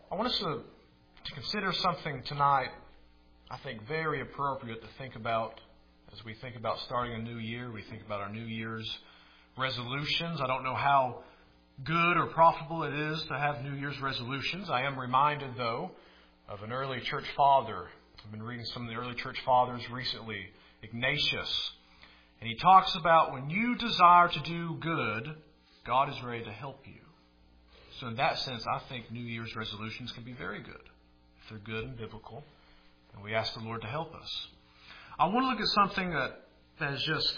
I want us to consider something tonight, I think, very appropriate to think about as we think about starting a new year. We think about our New Year's resolutions. I don't know how good or profitable it is to have New Year's resolutions. I am reminded, though, of an early church father. I've been reading some of the early church fathers recently, Ignatius. And he talks about when you desire to do good, God is ready to help you. So in that sense, I think New Year's resolutions can be very good if they're good and biblical. And we ask the Lord to help us. I want to look at something that is just,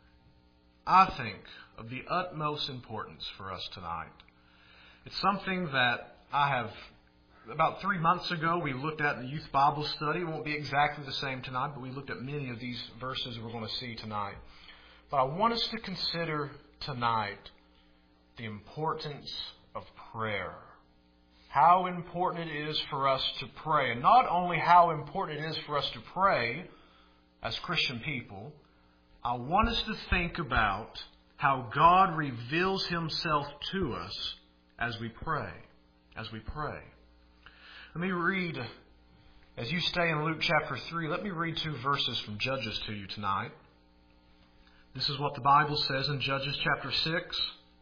I think, of the utmost importance for us tonight. It's something that I have, about 3 months ago, we looked at in the youth Bible study. It won't be exactly the same tonight, but we looked at many of these verses we're going to see tonight. But I want us to consider tonight the importance of prayer. How important it is for us to pray. And not only how important it is for us to pray as Christian people, I want us to think about how God reveals Himself to us as we pray. As we pray. Let me read, as you stay in Luke chapter 3, let me read 2 verses from Judges to you tonight. This is what the Bible says in Judges chapter 6.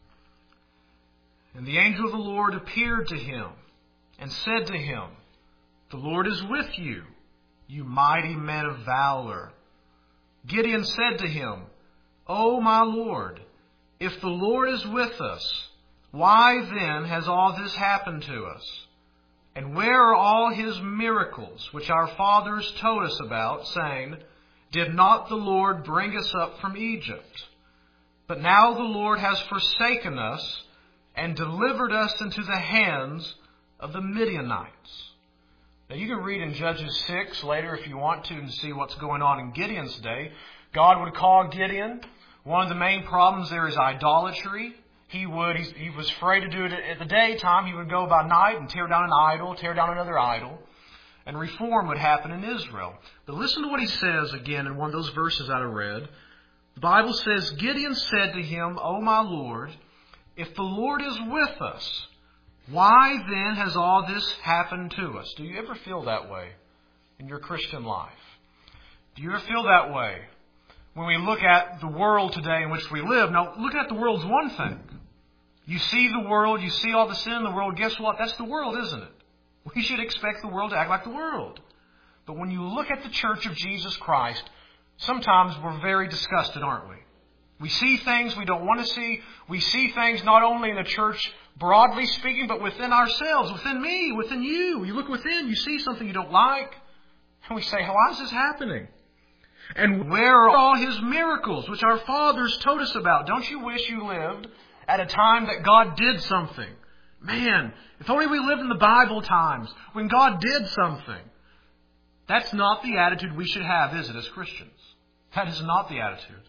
And the angel of the Lord appeared to him and said to him, "The Lord is with you, you mighty man of valor." Gideon said to him, "O my Lord, if the Lord is with us, why then has all this happened to us? And where are all His miracles, which our fathers told us about, saying, 'Did not the Lord bring us up from Egypt?' But now the Lord has forsaken us and delivered us into the hands of the Midianites." Now you can read in Judges 6 later if you want to and see what's going on in Gideon's day. God would call Gideon. One of the main problems there is idolatry. He was afraid to do it at the daytime. He would go by night and tear down an idol, tear down another idol. And reform would happen in Israel. But listen to what he says again in one of those verses that I read. The Bible says, Gideon said to him, "O my Lord, if the Lord is with us, why then has all this happened to us?" Do you ever feel that way in your Christian life? Do you ever feel that way when we look at the world today in which we live? Now, looking at the world is one thing. You see the world, you see all the sin in the world. Guess what? That's the world, isn't it? We should expect the world to act like the world. But when you look at the Church of Jesus Christ, sometimes we're very disgusted, aren't we? We see things we don't want to see. We see things not only in the church, broadly speaking, but within ourselves, within me, within you. You look within, you see something you don't like, and we say, "Why is this happening? And where are all His miracles, which our fathers told us about?" Don't you wish you lived at a time that God did something? Man, if only we lived in the Bible times when God did something. That's not the attitude we should have, is it, as Christians? That is not the attitude.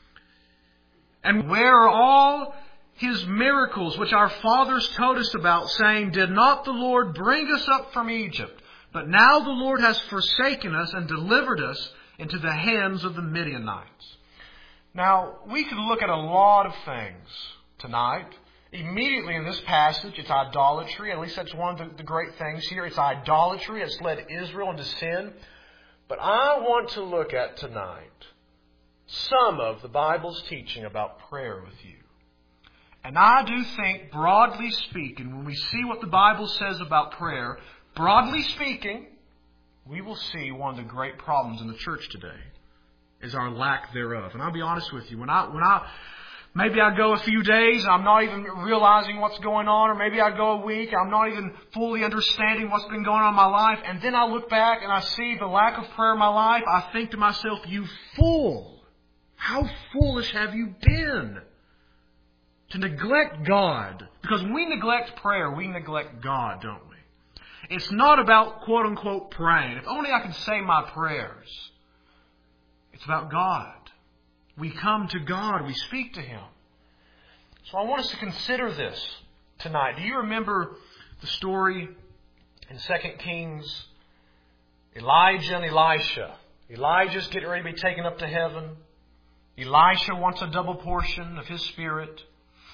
And where are all His miracles, which our fathers told us about, saying, "Did not the Lord bring us up from Egypt? But now the Lord has forsaken us and delivered us into the hands of the Midianites." Now, we could look at a lot of things tonight. Immediately in this passage, it's idolatry. At least that's one of the great things here. It's idolatry. It's led Israel into sin. But I want to look at tonight some of the Bible's teaching about prayer with you. And I do think, broadly speaking, when we see what the Bible says about prayer, broadly speaking, we will see one of the great problems in the church today is our lack thereof. And I'll be honest with you, maybe I go a few days, I'm not even realizing what's going on, or maybe I go a week, I'm not even fully understanding what's been going on in my life, and then I look back and I see the lack of prayer in my life. I think to myself, "You fool! How foolish have you been to neglect God?" Because when we neglect prayer, we neglect God, don't we? It's not about quote-unquote praying. If only I could say my prayers. It's about God. We come to God. We speak to Him. So I want us to consider this tonight. Do you remember the story in 2 Kings? Elijah and Elisha. Elijah's getting ready to be taken up to heaven. Elisha wants a double portion of his spirit.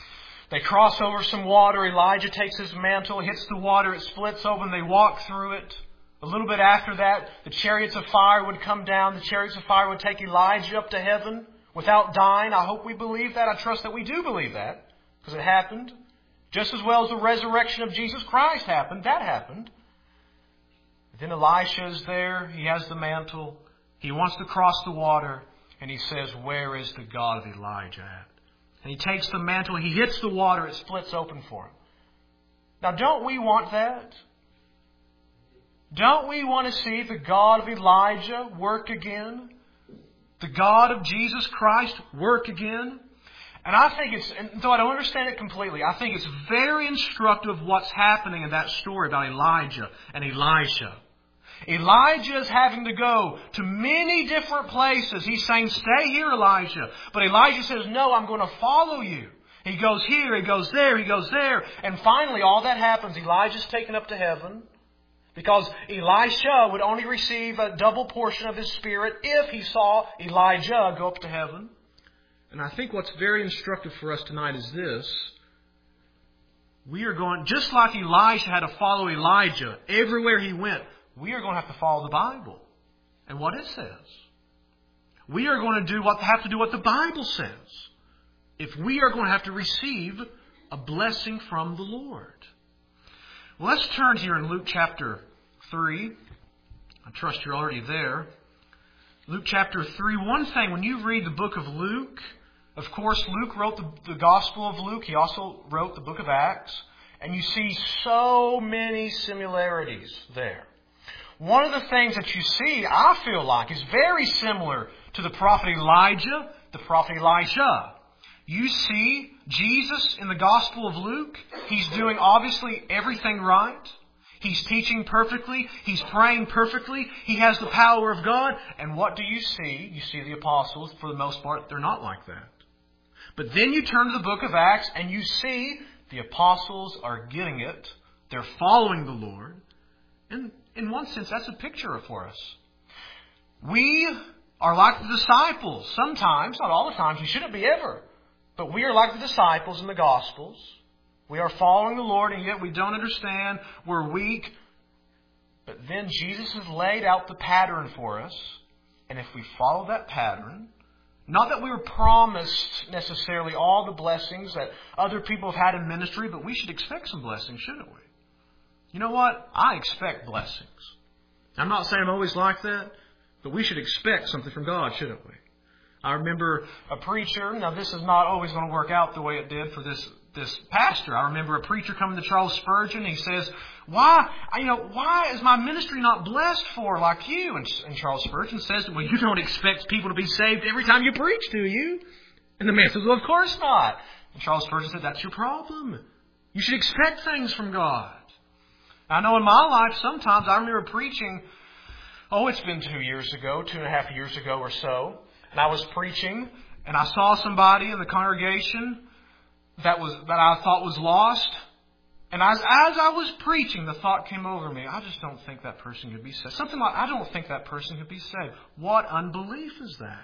They cross over some water. Elijah takes his mantle, hits the water, it splits open. They walk through it. A little bit after that, the chariots of fire would come down. The chariots of fire would take Elijah up to heaven without dying. I hope we believe that. I trust that we do believe that, because it happened. Just as well as the resurrection of Jesus Christ happened. That happened. Then Elisha is there. He has the mantle. He wants to cross the water. And he says, "Where is the God of Elijah at?" And he takes the mantle. He hits the water. It splits open for him. Now, don't we want that? Don't we want to see the God of Elijah work again? The God of Jesus Christ work again? And I think and though I don't understand it completely, I think it's very instructive what's happening in that story about Elijah and Elisha. Elijah is having to go to many different places. He's saying, "Stay here, Elijah." But Elijah says, "No, I'm going to follow you." He goes here, he goes there, he goes there. And finally, all that happens. Elijah's taken up to heaven, because Elisha would only receive a double portion of his spirit if he saw Elijah go up to heaven. And I think what's very instructive for us tonight is this. We are going, just like Elisha had to follow Elijah everywhere he went, we are going to have to follow the Bible and what it says. We are going to have to do what the Bible says, if we are going to have to receive a blessing from the Lord. Well, let's turn here in Luke chapter 3. I trust you're already there. Luke chapter 3. One thing, when you read the book of Luke, of course, Luke wrote the Gospel of Luke. He also wrote the book of Acts. And you see so many similarities there. One of the things that you see, I feel like, is very similar to the prophet Elijah, the prophet Elisha. You see Jesus in the Gospel of Luke. He's doing obviously everything right. He's teaching perfectly. He's praying perfectly. He has the power of God. And what do you see? You see the apostles, for the most part, they're not like that. But then you turn to the book of Acts and you see the apostles are getting it. They're following the Lord. And in one sense, that's a picture for us. We are like the disciples. Sometimes, not all the times, we shouldn't be ever. But we are like the disciples in the Gospels. We are following the Lord, and yet we don't understand. We're weak. But then Jesus has laid out the pattern for us. And if we follow that pattern, not that we were promised necessarily all the blessings that other people have had in ministry, but we should expect some blessings, shouldn't we? You know what? I expect blessings. I'm not saying I'm always like that, but we should expect something from God, shouldn't we? I remember a preacher. Now, this is not always going to work out the way it did for this pastor. I remember a preacher coming to Charles Spurgeon. He says, why is my ministry not blessed for like you? And Charles Spurgeon says, "Well, you don't expect people to be saved every time you preach, do you?" And the man says, "Well, of course not." And Charles Spurgeon said, "That's your problem. You should expect things from God." I know in my life, sometimes I remember preaching, it's been 2.5 years ago or so. And I was preaching, and I saw somebody in the congregation that I thought was lost. And as I was preaching, the thought came over me, I just don't think that person could be saved. Something like, I don't think that person could be saved. What unbelief is that?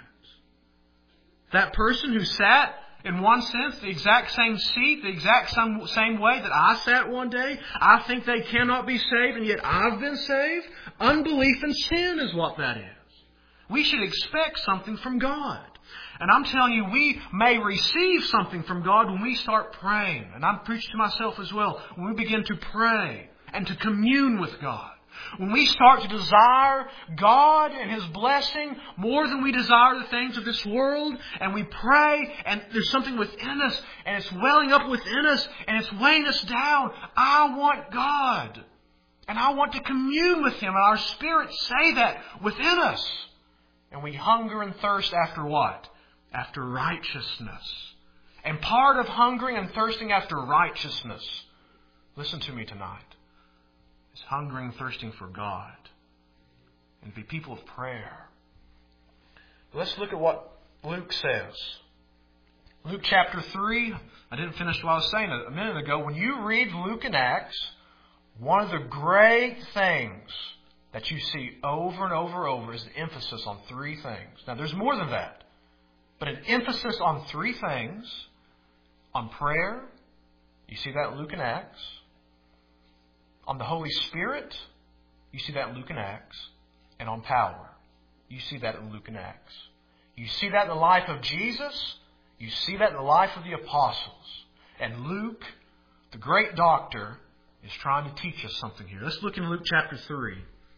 That person who sat, in one sense, the exact same seat, the exact same way that I sat one day, I think they cannot be saved, and yet I've been saved? Unbelief and sin is what that is. We should expect something from God. And I'm telling you, we may receive something from God when we start praying. And I'm preaching to myself as well. When we begin to pray and to commune with God. When we start to desire God and His blessing more than we desire the things of this world, and we pray, and there's something within us, and it's welling up within us, and it's weighing us down. I want God. And I want to commune with Him. And our spirits say that within us. And we hunger and thirst after what? After righteousness. And part of hungering and thirsting after righteousness, listen to me tonight, is hungering and thirsting for God. And be people of prayer. Let's look at what Luke says. Luke chapter 3. I didn't finish what I was saying a minute ago. When you read Luke and Acts, one of the great things that you see over and over is the emphasis on 3 things. Now, there's more than that. But an emphasis on 3 things: on prayer, You see that in Luke and Acts. On the Holy Spirit, you see that in Luke and Acts. And on power, you see that in Luke and Acts. You see that in the life of Jesus. You see that in the life of the apostles. And Luke, the great doctor, is trying to teach us something here. Let's look in Luke chapter 3.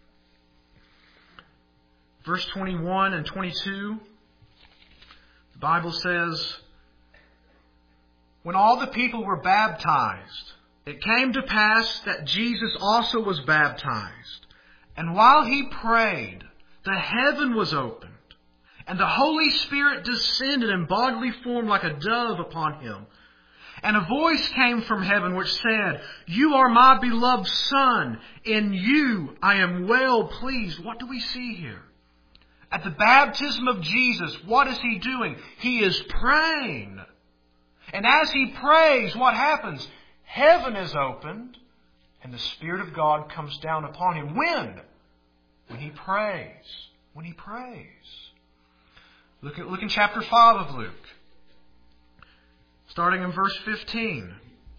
Verse 21 and 22. The Bible says, when all the people were baptized, it came to pass that Jesus also was baptized. And while he prayed, the heaven was opened, and the Holy Spirit descended in bodily form like a dove upon him. And a voice came from heaven which said, "You are my beloved Son. In you I am well pleased." What do we see here? At the baptism of Jesus, what is he doing? He is praying. And as he prays, what happens? Heaven is opened, and the Spirit of God comes down upon him. When? When he prays. When he prays. Look in chapter 5 of Luke. Starting in verse 15.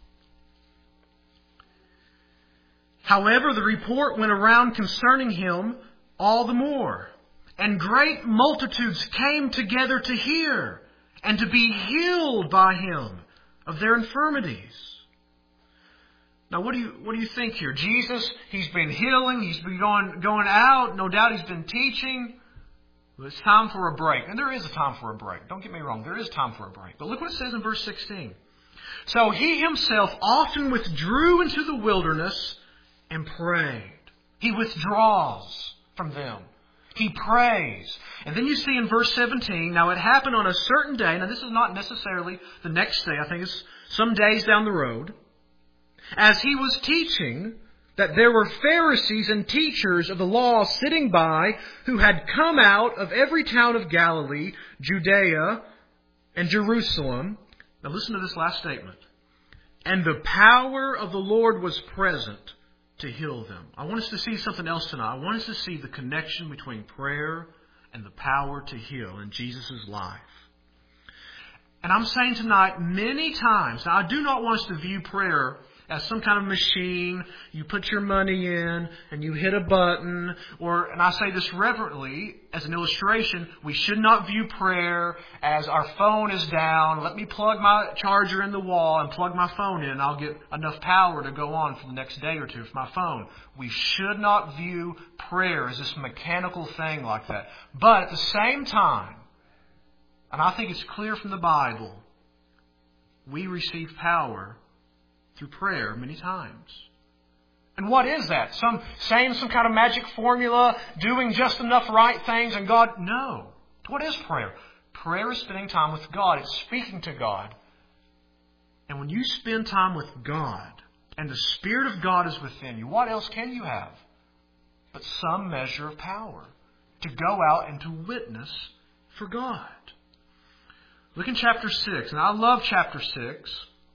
However, the report went around concerning him all the more. And great multitudes came together to hear and to be healed by him of their infirmities. Now, what do you think here? Jesus, he's been healing, he's been going out, no doubt he's been teaching. Well, it's time for a break. And there is a time for a break. Don't get me wrong, there is time for a break. But look what it says in verse 16. So he himself often withdrew into the wilderness and prayed. He withdraws from them. He prays. And then you see in verse 17, now it happened on a certain day. Now this is not necessarily the next day. I think it's some days down the road. As he was teaching, that there were Pharisees and teachers of the law sitting by who had come out of every town of Galilee, Judea, and Jerusalem. Now listen to this last statement. And the power of the Lord was present to heal them. I want us to see something else tonight. I want us to see the connection between prayer and the power to heal in Jesus' life. And I'm saying tonight, many times, now I do not want us to view prayer as some kind of machine. You put your money in and you hit a button. And I say this reverently as an illustration, we should not view prayer as our phone is down. Let me plug my charger in the wall and plug my phone in and I'll get enough power to go on for the next day or two with my phone. We should not view prayer as this mechanical thing like that. But at the same time, and I think it's clear from the Bible, we receive power through prayer many times. And what is that? Saying some kind of magic formula, doing just enough right things and God? No. What is prayer? Prayer is spending time with God. It's speaking to God. And when you spend time with God and the Spirit of God is within you, what else can you have but some measure of power to go out and to witness for God? Look in chapter 6. And I love chapter 6.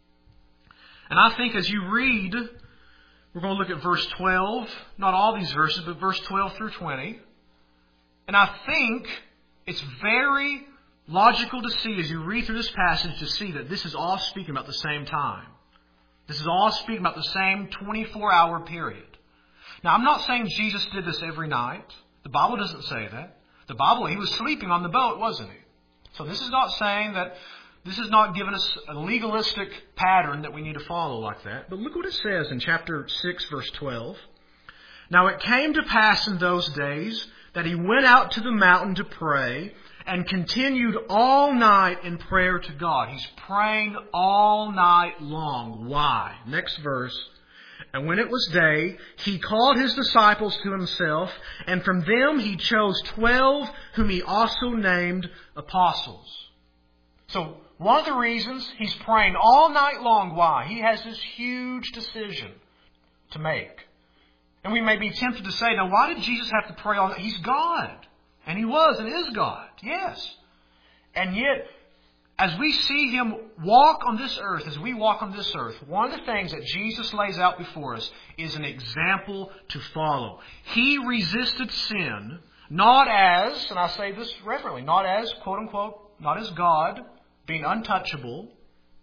And I think as you read, we're going to look at verse 12. Not all these verses, but verse 12 through 20. And I think it's very logical to see as you read through this passage to see that this is all speaking about the same time. This is all speaking about the same 24-hour period. Now, I'm not saying Jesus did this every night. The Bible doesn't say that. The Bible, he was sleeping on the boat, wasn't he? So this is not saying that, this is not giving us a legalistic pattern that we need to follow like that. But look what it says in chapter 6, verse 12. Now it came to pass in those days that he went out to the mountain to pray and continued all night in prayer to God. He's praying all night long. Why? Next verse. And when it was day, he called his disciples to himself, and from them he chose 12, whom he also named apostles. So, one of the reasons he's praying all night long, why? He has this huge decision to make. And we may be tempted to say, now why did Jesus have to pray all night? He's God. And he was and is God. Yes. And yet, as we see him walk on this earth, as we walk on this earth, one of the things that Jesus lays out before us is an example to follow. He resisted sin, not as, and I say this reverently, not as, quote unquote, not as God, being untouchable.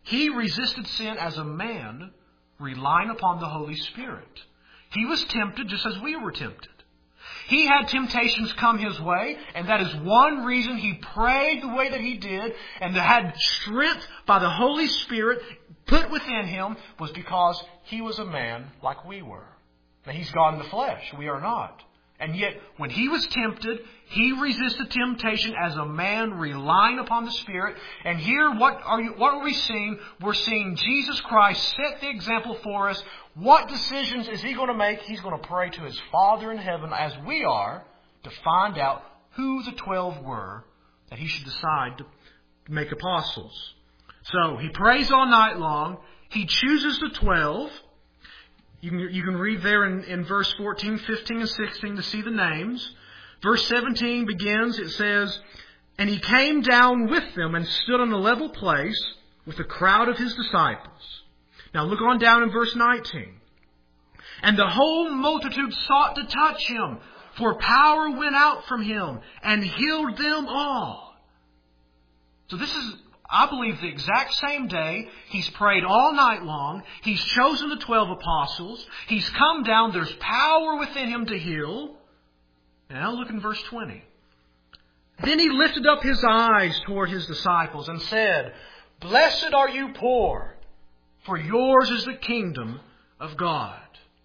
He resisted sin as a man, relying upon the Holy Spirit. He was tempted just as we were tempted. He had temptations come his way, and that is one reason he prayed the way that he did, and had strength by the Holy Spirit put within him, was because he was a man like we were. Now, he's God in the flesh. We are not. And yet, when he was tempted, he resisted temptation as a man relying upon the Spirit. And here, what are we seeing? We're seeing Jesus Christ set the example for us. What decisions is he going to make? He's going to pray to his Father in heaven, as we are, to find out who the 12 were that he should decide to make apostles. So, he prays all night long. He chooses the 12. You can read there in verse 14, 15, and 16 to see the names. Verse 17 begins, it says, "And he came down with them and stood on a level place with a crowd of his disciples." Now look on down in verse 19. "And the whole multitude sought to touch him, for power went out from him and healed them all." So this is, I believe, the exact same day. He's prayed all night long. He's chosen the 12 apostles. He's come down. There's power within him to heal. Now look in verse 20. "Then he lifted up his eyes toward his disciples and said, 'Blessed are you poor, for yours is the kingdom of God.'"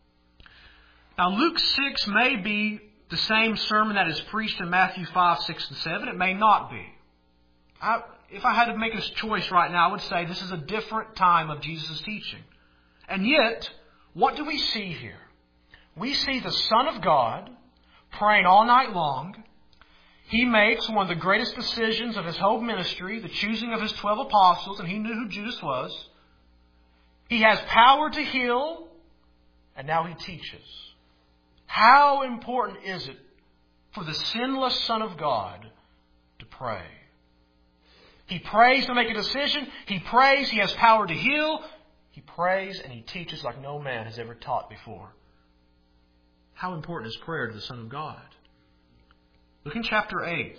Now Luke 6 may be the same sermon that is preached in Matthew 5, 6, and 7. It may not be. If I had to make a choice right now, I would say this is a different time of Jesus' teaching. And yet, what do we see here? We see the Son of God praying all night long. He makes one of the greatest decisions of his whole ministry, the choosing of his 12 apostles, and he knew who Judas was. He has power to heal, and now he teaches. How important is it for the sinless Son of God to pray? He prays to make a decision. He prays. He has power to heal. He prays and he teaches like no man has ever taught before. How important is prayer to the Son of God? Look in chapter 8.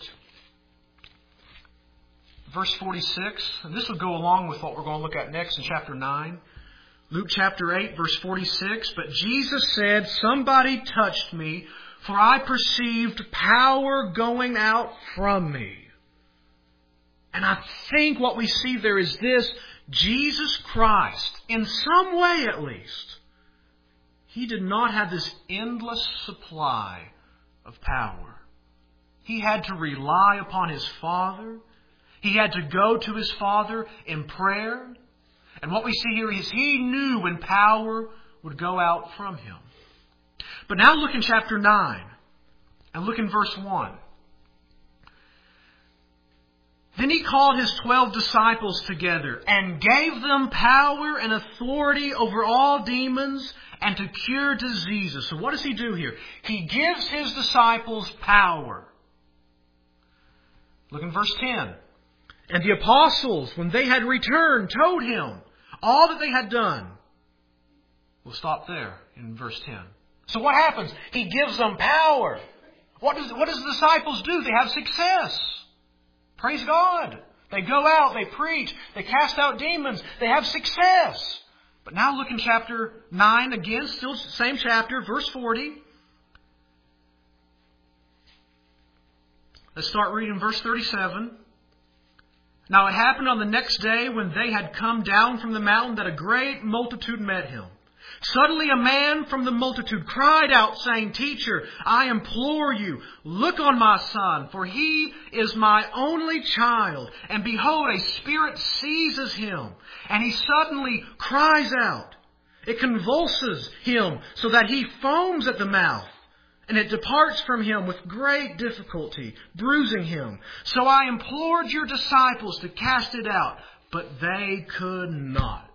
Verse 46. And this will go along with what we're going to look at next in chapter 9. Luke chapter 8, verse 46. "But Jesus said, 'Somebody touched me, for I perceived power going out from me.'" And I think what we see there is this: Jesus Christ, in some way at least, he did not have this endless supply of power. He had to rely upon his Father. He had to go to his Father in prayer. And what we see here is he knew when power would go out from him. But now look in chapter 9 and look in verse 1. "Then he called his 12 disciples together and gave them power and authority over all demons and to cure diseases." So what does he do here? He gives his disciples power. Look in verse 10. "And the apostles, when they had returned, told him all that they had done." We'll stop there in verse 10. So what happens? He gives them power. What does the disciples do? They have success. Praise God. They go out, they preach, they cast out demons, they have success. But now look in chapter 9 again, still same chapter, verse 40. Let's start reading verse 37. "Now it happened on the next day when they had come down from the mountain that a great multitude met him. Suddenly a man from the multitude cried out, saying, 'Teacher, I implore you, look on my son, for he is my only child. And behold, a spirit seizes him, and he suddenly cries out. It convulses him so that he foams at the mouth, and it departs from him with great difficulty, bruising him. So I implored your disciples to cast it out, but they could not.'"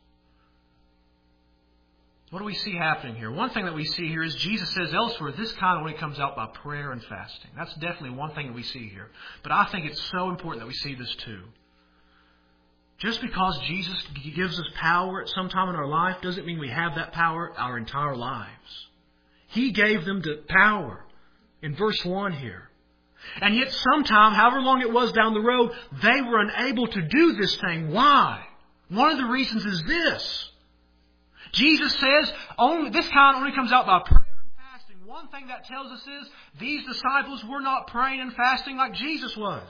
What do we see happening here? One thing that we see here is Jesus says elsewhere, this kind only comes out by prayer and fasting. That's definitely one thing that we see here. But I think it's so important that we see this too. Just because Jesus gives us power at some time in our life doesn't mean we have that power our entire lives. He gave them the power in verse 1 here. And yet sometime, however long it was down the road, they were unable to do this thing. Why? One of the reasons is this. Jesus says this kind only comes out by prayer and fasting. One thing that tells us is these disciples were not praying and fasting like Jesus was.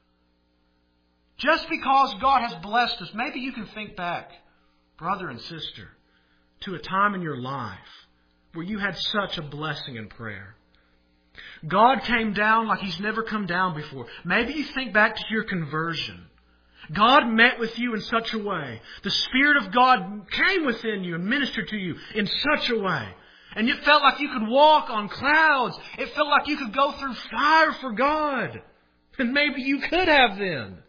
Just because God has blessed us, maybe you can think back, brother and sister, to a time in your life where you had such a blessing in prayer. God came down like He's never come down before. Maybe you think back to your conversion. God met with you in such a way. The Spirit of God came within you and ministered to you in such a way. And it felt like you could walk on clouds. It felt like you could go through fire for God. And maybe you could have then.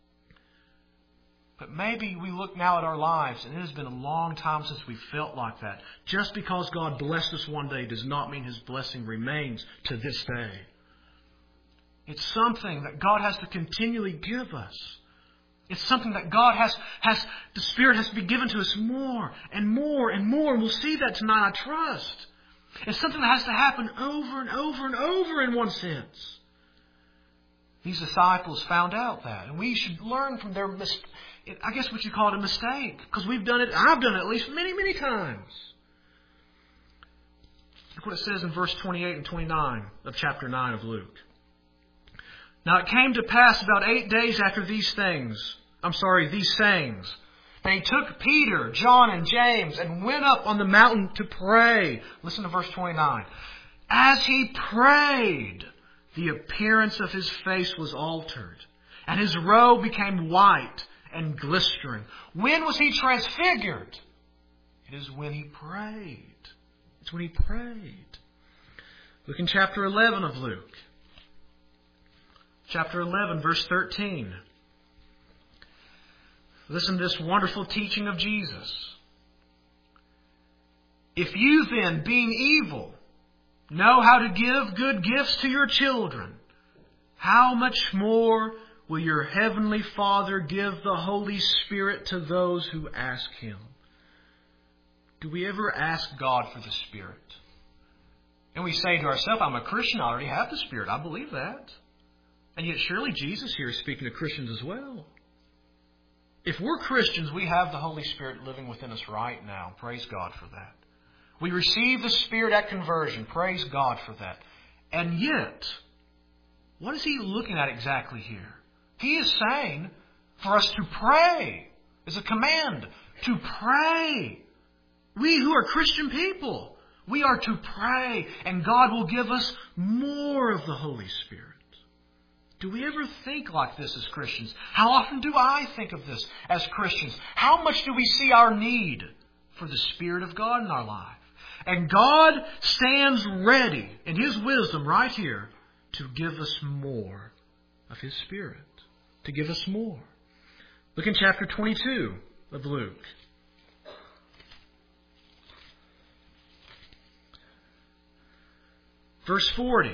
But maybe we look now at our lives and it has been a long time since we felt like that. Just because God blessed us one day does not mean His blessing remains to this day. It's something that God has to continually give us. It's something that God the Spirit has to be given to us more and more and more. And we'll see that tonight, I trust. It's something that has to happen over and over and over in one sense. These disciples found out that. And we should learn from their mistake. I guess what you call it a mistake. Because we've done it, I've done it at least many, many times. Look what it says in verse 28 and 29 of chapter 9 of Luke. Now it came to pass about 8 days after these sayings, that He took Peter, John, and James and went up on the mountain to pray. Listen to verse 29. As He prayed, the appearance of His face was altered, and His robe became white and glistering. When was He transfigured? It is when He prayed. It's when He prayed. Look in chapter 11 of Luke. Chapter 11, verse 13. Listen to this wonderful teaching of Jesus. If you then, being evil, know how to give good gifts to your children, how much more will your heavenly Father give the Holy Spirit to those who ask Him? Do we ever ask God for the Spirit? And we say to ourselves, I'm a Christian, I already have the Spirit. I believe that. And yet surely Jesus here is speaking to Christians as well. If we're Christians, we have the Holy Spirit living within us right now. Praise God for that. We receive the Spirit at conversion. Praise God for that. And yet, what is He looking at exactly here? He is saying for us to pray. It's a command to pray. We who are Christian people, we are to pray, and God will give us more of the Holy Spirit. Do we ever think like this as Christians? How often do I think of this as Christians? How much do we see our need for the Spirit of God in our life? And God stands ready in His wisdom right here to give us more of His Spirit. To give us more. Look in chapter 22 of Luke. Verse 40.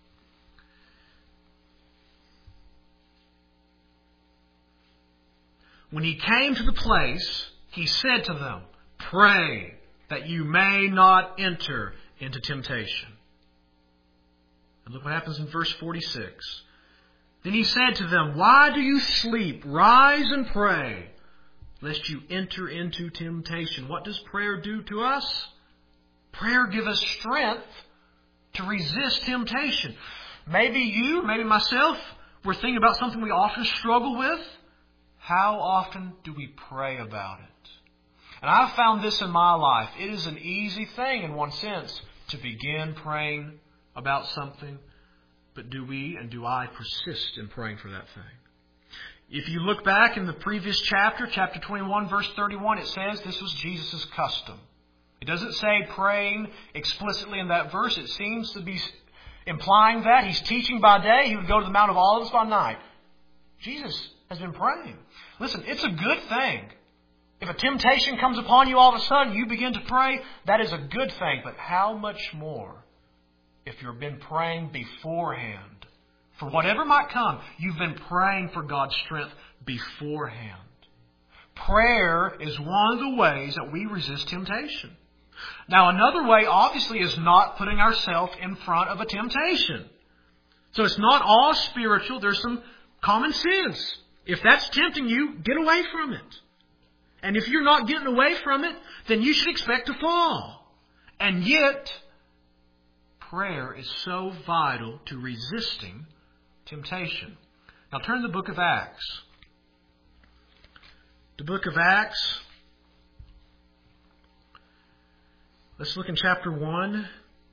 When He came to the place, He said to them, pray that you may not enter into temptation. And look what happens in verse 46. Then He said to them, why do you sleep? Rise and pray, lest you enter into temptation. What does prayer do to us? Prayer gives us strength to resist temptation. Maybe you, maybe myself, we're thinking about something we often struggle with. How often do we pray about it? And I've found this in my life. It is an easy thing in one sense to begin praying about something. But do we and do I persist in praying for that thing? If you look back in the previous chapter, chapter 21, verse 31, it says this was Jesus' custom. It doesn't say praying explicitly in that verse. It seems to be implying that He's teaching by day. He would go to the Mount of Olives by night. Jesus has been praying. Listen, it's a good thing. If a temptation comes upon you all of a sudden, you begin to pray, that is a good thing. But how much more if you've been praying beforehand? For whatever might come, you've been praying for God's strength beforehand. Prayer is one of the ways that we resist temptation. Now, another way, obviously, is not putting ourselves in front of a temptation. So it's not all spiritual. There's some common sense. If that's tempting you, get away from it. And if you're not getting away from it, then you should expect to fall. And yet, prayer is so vital to resisting temptation. Now turn to the book of Acts. The book of Acts. Let's look in chapter 1.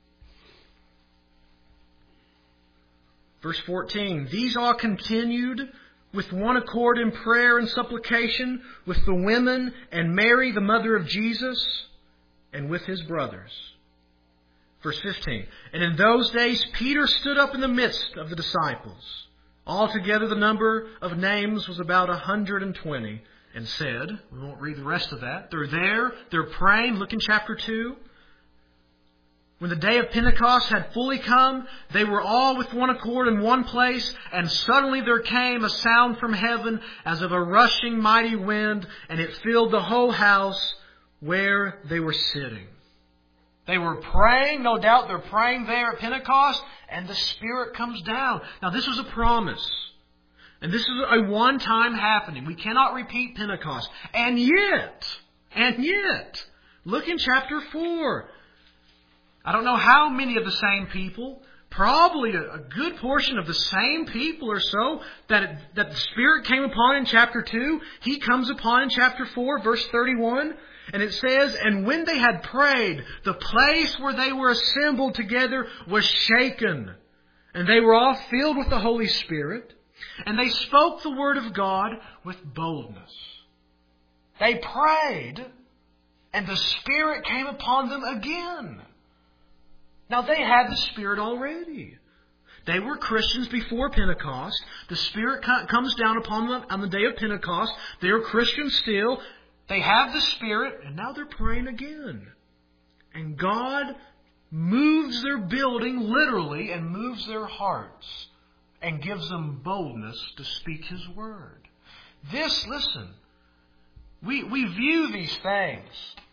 Verse 14. These all continued with one accord in prayer and supplication with the women and Mary, the mother of Jesus, and with his brothers. Verse 15. And in those days Peter stood up in the midst of the disciples. Altogether the number of names was about 120. And said, we won't read the rest of that. They're there, they're praying. Look in chapter 2. When the day of Pentecost had fully come, they were all with one accord in one place, and suddenly there came a sound from heaven as of a rushing mighty wind, and it filled the whole house where they were sitting. They were praying, no doubt they're praying there at Pentecost, and the Spirit comes down. Now this was a promise. And this is a one-time happening. We cannot repeat Pentecost. And yet, look in chapter 4. I don't know how many of the same people, probably a good portion of the same people or so that the Spirit came upon in chapter 2, He comes upon in chapter 4, verse 31. And it says, and when they had prayed, the place where they were assembled together was shaken. And they were all filled with the Holy Spirit. And they spoke the word of God with boldness. They prayed, and the Spirit came upon them again. Now they had the Spirit already. They were Christians before Pentecost. The Spirit comes down upon them on the day of Pentecost. They are Christians still. They have the Spirit, and now they're praying again. And God moves their building literally and moves their hearts and gives them boldness to speak His word. This, listen, we view these things,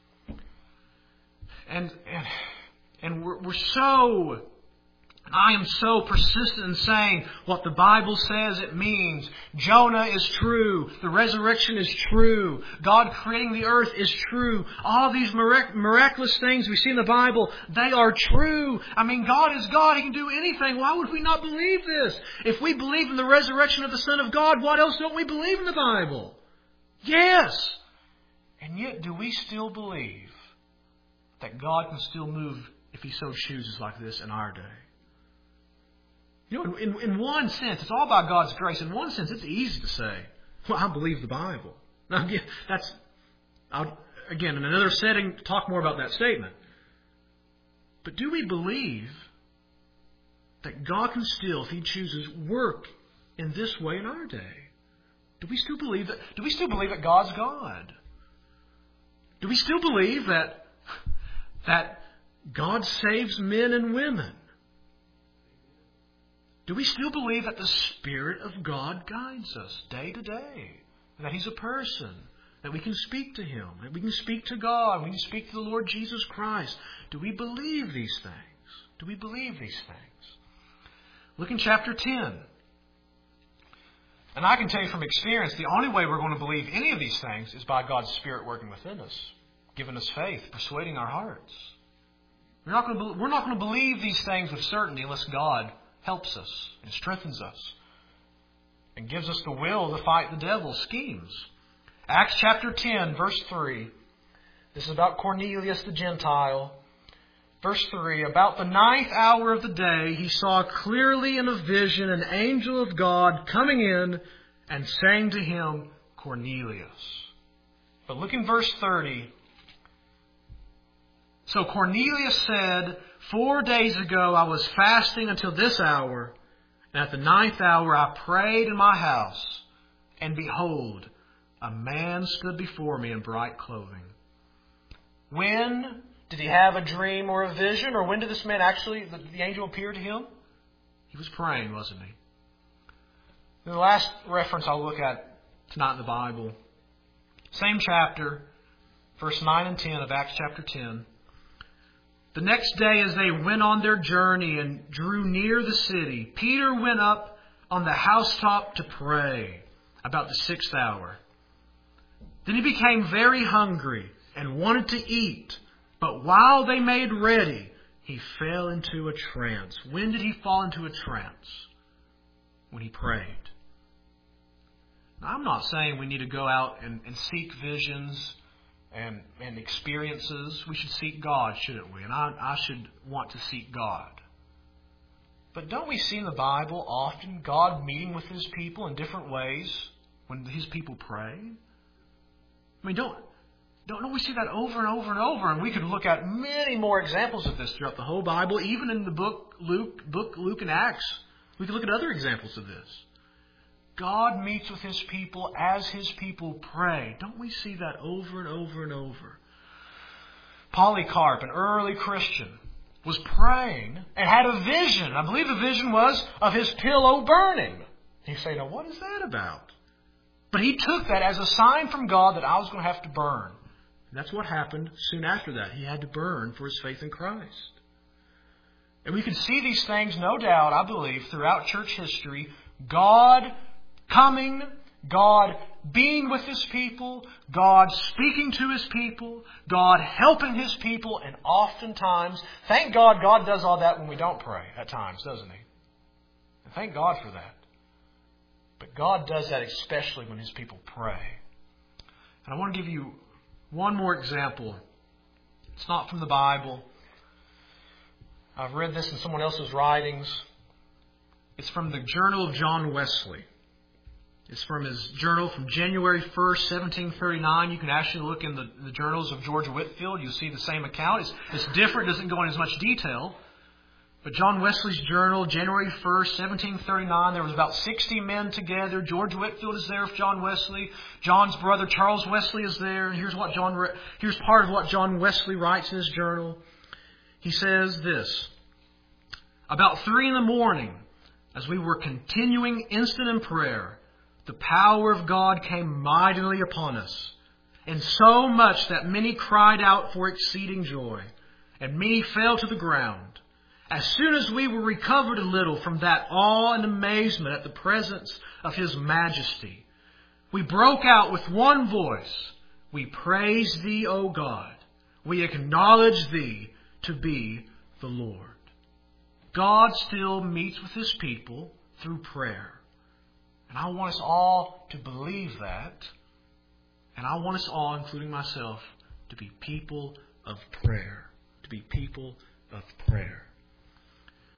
and we're so, I am so persistent in saying what the Bible says it means. Jonah is true. The resurrection is true. God creating the earth is true. All these miraculous things we see in the Bible, they are true. I mean, God is God. He can do anything. Why would we not believe this? If we believe in the resurrection of the Son of God, what else don't we believe in the Bible? Yes. And yet, do we still believe that God can still move if He so chooses like this in our day? You know, in one sense, it's all about God's grace. In one sense, it's easy to say, well, I believe the Bible. Now, again, in another setting, talk more about that statement. But do we believe that God can still, if He chooses, work in this way in our day? Do we still believe that God's God? Do we still believe that God saves men and women? Do we still believe that the Spirit of God guides us day to day? That He's a person, that we can speak to Him, that we can speak to God, we can speak to the Lord Jesus Christ. Do we believe these things? Do we believe these things? Look in chapter 10. And I can tell you from experience, the only way we're going to believe any of these things is by God's Spirit working within us, giving us faith, persuading our hearts. We're not going to believe these things with certainty unless God helps us and strengthens us and gives us the will to fight the devil's schemes. Acts chapter 10, verse 3. This is about Cornelius the Gentile. Verse 3. About the 9th hour of the day, he saw clearly in a vision an angel of God coming in and saying to him, Cornelius. But look in verse 30. So Cornelius said, 4 days ago I was fasting until this hour, and at the 9th hour I prayed in my house, and behold, a man stood before me in bright clothing. When did he have a dream or a vision, or when did this man actually, the angel appear to him? He was praying, wasn't he? And the last reference I'll look at tonight in the Bible, same chapter, verse 9 and 10 of Acts chapter 10. The next day, as they went on their journey and drew near the city, Peter went up on the housetop to pray about the 6th hour. Then he became very hungry and wanted to eat. But while they made ready, he fell into a trance. When did he fall into a trance? When he prayed. Now, I'm not saying we need to go out and seek visions and experiences. We should seek God, shouldn't we? And I should want to seek God. But don't we see in the Bible often God meeting with His people in different ways when His people pray? I mean, don't we see that over and over and over? And we could look at many more examples of this throughout the whole Bible, even in the book Luke and Acts. We could look at other examples of this. God meets with His people as His people pray. Don't we see that over and over and over? Polycarp, an early Christian, was praying and had a vision. I believe the vision was of his pillow burning. You say, now what is that about? But he took that as a sign from God that I was going to have to burn. And that's what happened soon after that. He had to burn for his faith in Christ. And we can see these things, no doubt, I believe, throughout church history. God coming, God being with His people, God speaking to His people, God helping His people, and oftentimes, thank God, God does all that when we don't pray at times, doesn't He? And thank God for that. But God does that especially when His people pray. And I want to give you one more example. It's not from the Bible. I've read this in someone else's writings. It's from the Journal of John Wesley. It's from his journal from January 1st, 1739. You can actually look in the journals of George Whitefield. You'll see the same account. It's different. It doesn't go in as much detail. But John Wesley's journal, January 1st, 1739, there was about 60 men together. George Whitefield is there with John Wesley. John's brother Charles Wesley is there. And here's part of what John Wesley writes in his journal. He says this: about 3 a.m, as we were continuing instant in prayer, the power of God came mightily upon us, and so much that many cried out for exceeding joy, and many fell to the ground. As soon as we were recovered a little from that awe and amazement at the presence of His majesty, we broke out with one voice, "We praise Thee, O God. We acknowledge Thee to be the Lord." God still meets with His people through prayer. And I want us all to believe that. And I want us all, including myself, to be people of prayer. To be people of prayer.